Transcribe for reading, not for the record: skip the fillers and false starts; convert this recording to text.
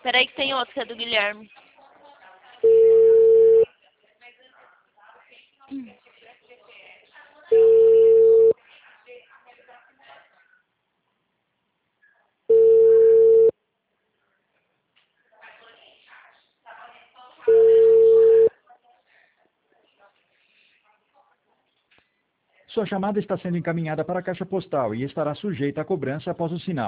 Peraí que tem outro que é do Guilherme. Sua chamada está sendo encaminhada para a caixa postal e estará sujeita a cobrança após o sinal.